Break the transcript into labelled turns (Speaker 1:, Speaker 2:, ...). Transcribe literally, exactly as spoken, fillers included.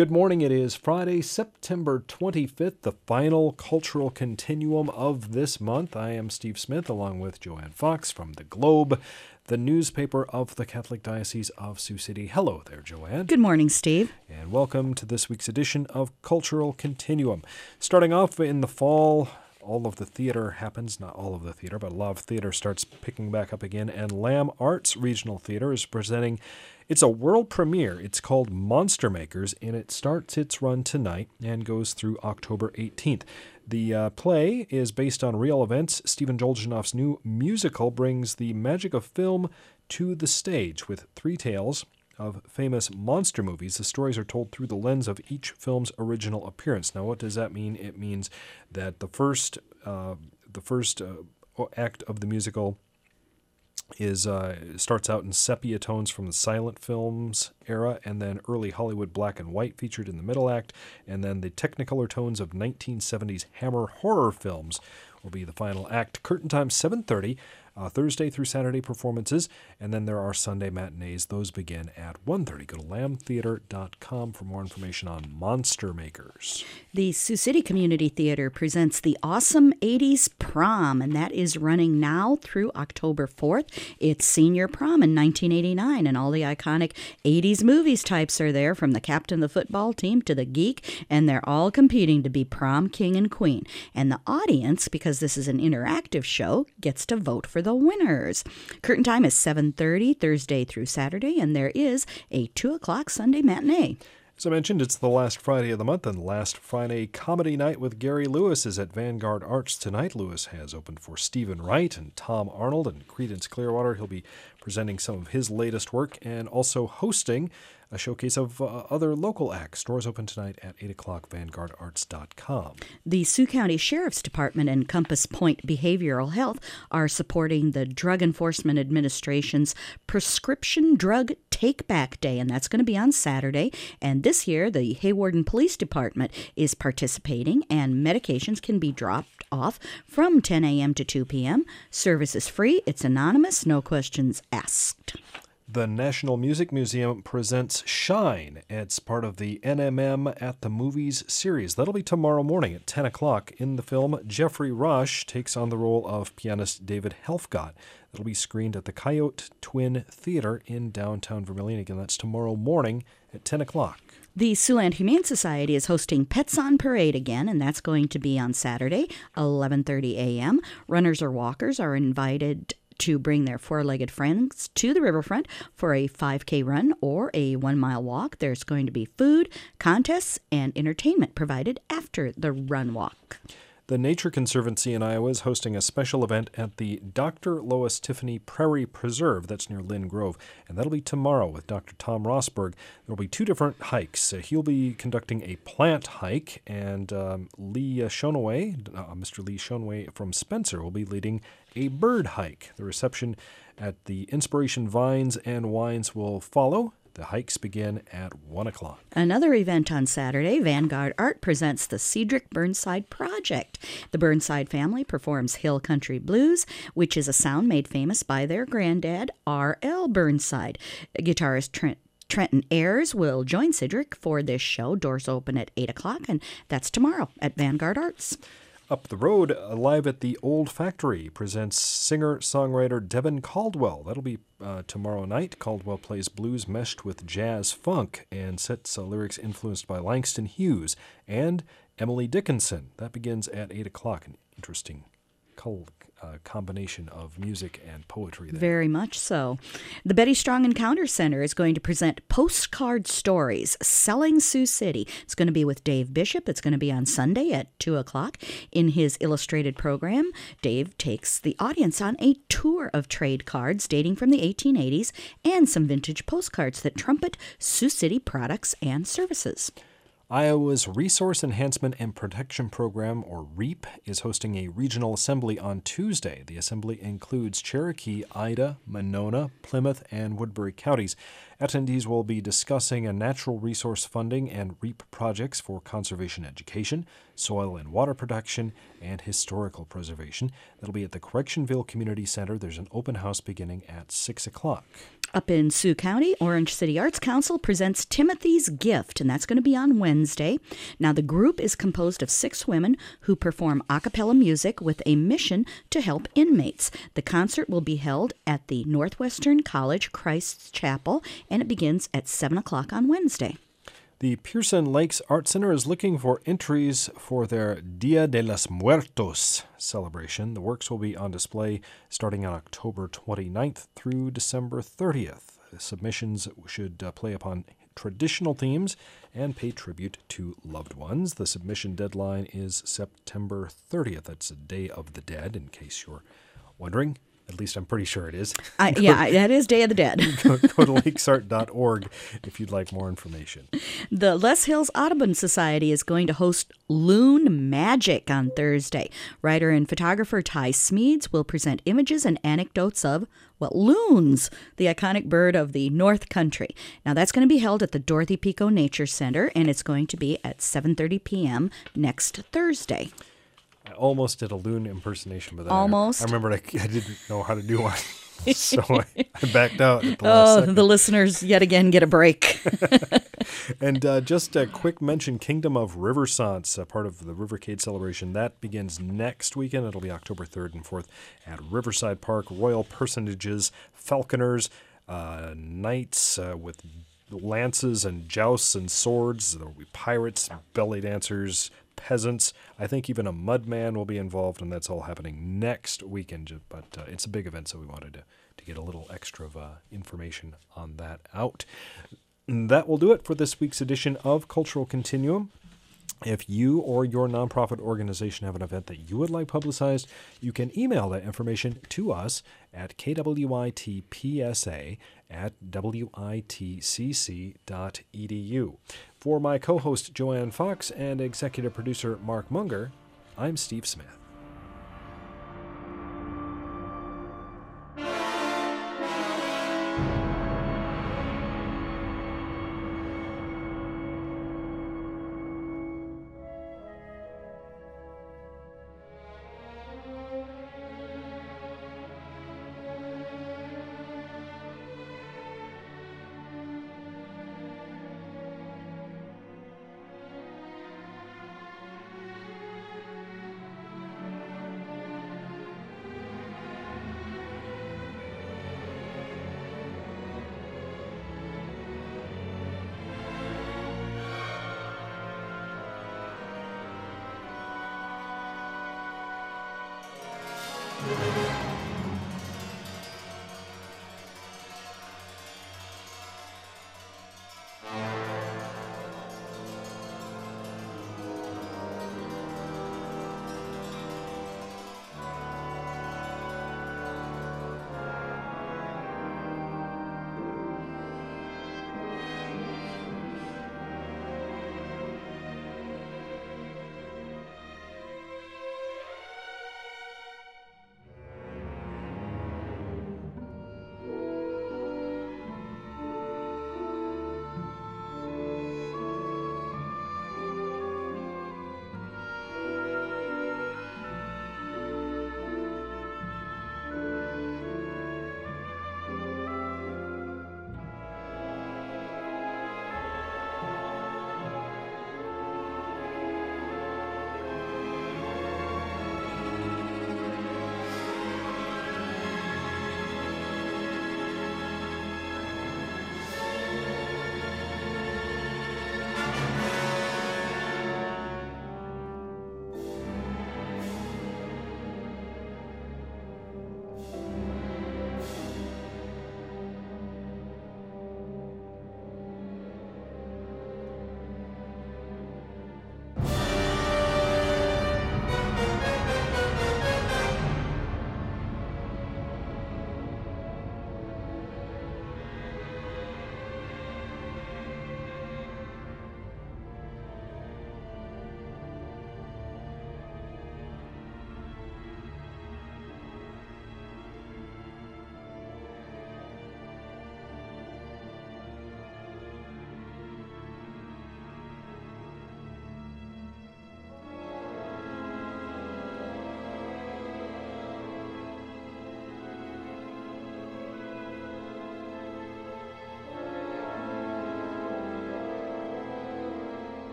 Speaker 1: Good morning. It is Friday, September twenty-fifth, the final cultural continuum of this month. I am Steve Smith, along with Joanne Fox from The Globe, the newspaper of the Catholic Diocese of Sioux City. Hello there, Joanne.
Speaker 2: Good morning, Steve.
Speaker 1: And welcome to this week's edition of Cultural Continuum. Starting off in the fall, all of the theater happens, not all of the theater, but a lot of theater starts picking back up again, and Lamb Arts Regional Theater is presenting, it's a world premiere. It's called Monster Makers, and it starts its run tonight and goes through October eighteenth. The uh, play is based on real events. Stephen Dolgenoff's new musical brings the magic of film to the stage with three tales of famous monster movies. The stories are told through the lens of each film's original appearance. Now, what does that mean? It means that the first, uh, the first uh, act of the musical is uh, starts out in sepia tones from the silent films era, and then early Hollywood black and white featured in the middle act, and then the Technicolor tones of nineteen seventies Hammer horror films will be the final act. Curtain time seven thirty. Uh, Thursday through Saturday performances, and then there are Sunday matinees. Those begin at one thirty. Go to lamb theater dot com for more information on Monster Makers.
Speaker 2: The Sioux City Community Theater presents the Awesome eighties Prom, and that is running now through October fourth. It's Senior Prom in nineteen eighty-nine, and all the iconic eighties movies types are there, from the captain of the football team to the geek, and they're all competing to be prom king and queen. And the audience, because this is an interactive show, gets to vote for the winners. Curtain time is seven thirty Thursday through Saturday, and there is a two o'clock Sunday matinee.
Speaker 1: As I mentioned, it's the last Friday of the month, and last Friday comedy night with Gary Lewis is at Vanguard Arts tonight. Lewis has opened for Stephen Wright and Tom Arnold and Creedence Clearwater. He'll be presenting some of his latest work and also hosting a showcase of uh, other local acts. Doors open tonight at eight o'clock, vanguard arts dot com.
Speaker 2: The Sioux County Sheriff's Department and Compass Point Behavioral Health are supporting the Drug Enforcement Administration's Prescription Drug Take-Back Day, and that's going to be on Saturday. And this year, the Hawarden Police Department is participating, and medications can be dropped off from ten a.m. to two p.m. Service is free, it's anonymous, no questions asked.
Speaker 1: The National Music Museum presents Shine. It's part of the N M M at the Movies series. That'll be tomorrow morning at ten o'clock. In the film, Jeffrey Rush takes on the role of pianist David Helfgott. That'll be screened at the Coyote Twin Theater in downtown Vermilion. Again, that's tomorrow morning at ten o'clock.
Speaker 2: The Siouxland Humane Society is hosting Pets on Parade again, and that's going to be on Saturday, eleven thirty a.m. Runners or walkers are invited to bring their four-legged friends to the riverfront for a five K run or a one-mile walk. There's going to be food, contests, and entertainment provided after the run walk.
Speaker 1: The Nature Conservancy in Iowa is hosting a special event at the Doctor Lois Tiffany Prairie Preserve. That's near Lynn Grove, and that'll be tomorrow with Doctor Tom Rosberg. There will be two different hikes. Uh, he'll be conducting a plant hike, and um, Lee Shonaway, uh, Mister Lee Shonaway from Spencer, will be leading a bird hike. The reception at the Inspiration Vines and Wines will follow. The hikes begin at one o'clock.
Speaker 2: Another event on Saturday, Vanguard Art presents the Cedric Burnside Project. The Burnside family performs Hill Country Blues, which is a sound made famous by their granddad, R L Burnside. Guitarist Trent Trenton Ayers will join Cedric for this show. Doors open at eight o'clock, and that's tomorrow at Vanguard Arts.
Speaker 1: Up the road, live at the Old Factory presents singer-songwriter Devin Caldwell. That'll be uh, tomorrow night. Caldwell plays blues meshed with jazz funk and sets uh, lyrics influenced by Langston Hughes and Emily Dickinson. That begins at eight o'clock. An interesting col- uh, combination of music and poetry there.
Speaker 2: Very much so. The Betty Strong Encounter Center is going to present Postcard Stories, Selling Sioux City. It's going to be with Dave Bishop. It's going to be on Sunday at two o'clock. In his illustrated program, Dave takes the audience on a tour of trade cards dating from the eighteen eighties and some vintage postcards that trumpet Sioux City products and services.
Speaker 1: Iowa's Resource Enhancement and Protection Program, or REAP, is hosting a regional assembly on Tuesday. The assembly includes Cherokee, Ida, Monona, Plymouth, and Woodbury counties. Attendees will be discussing a natural resource funding and REAP projects for conservation education, soil and water protection, and historical preservation. That'll be at the Correctionville Community Center. There's an open house beginning at six o'clock.
Speaker 2: Up in Sioux County, Orange City Arts Council presents Timothy's Gift, and that's going to be on Wednesday. Now, the group is composed of six women who perform a cappella music with a mission to help inmates. The concert will be held at the Northwestern College Christ's Chapel, and it begins at seven o'clock on Wednesday.
Speaker 1: The Pearson Lakes Art Center is looking for entries for their Dia de los Muertos celebration. The works will be on display starting on October twenty-ninth through December thirtieth. Submissions should uh, play upon traditional themes and pay tribute to loved ones. The submission deadline is September thirtieth. That's a Day of the Dead, in case you're wondering. At least I'm pretty sure it is.
Speaker 2: I, yeah, that is Day of the Dead.
Speaker 1: go, go to lakesart dot org if you'd like more information.
Speaker 2: The Les Hills Audubon Society is going to host Loon Magic on Thursday. Writer and photographer Ty Smeeds will present images and anecdotes of, well, loons, the iconic bird of the North Country. Now, that's going to be held at the Dorothy Pico Nature Center, and it's going to be at seven thirty p.m. next Thursday.
Speaker 1: I almost did a loon impersonation, but then
Speaker 2: almost.
Speaker 1: I, I remembered I, I didn't know how to do one, so I, I backed out at the last
Speaker 2: Oh,
Speaker 1: second.
Speaker 2: The listeners yet again get a break.
Speaker 1: And uh, just a quick mention, Kingdom of Riversance, a part of the Rivercade celebration, that begins next weekend. It'll be October third and fourth at Riverside Park. Royal personages, falconers, uh, knights uh, with lances and jousts and swords. There will be pirates, belly dancers, peasants. I think even a mudman will be involved, and that's all happening next weekend. But uh, it's a big event, so we wanted to, to get a little extra of, uh, information on that out. And that will do it for this week's edition of Cultural Continuum. If you or your nonprofit organization have an event that you would like publicized, you can email that information to us at kwitpsa at witcc dot edu. For my co-host Joanne Fox and executive producer Mark Munger, I'm Steve Smith. Thank you.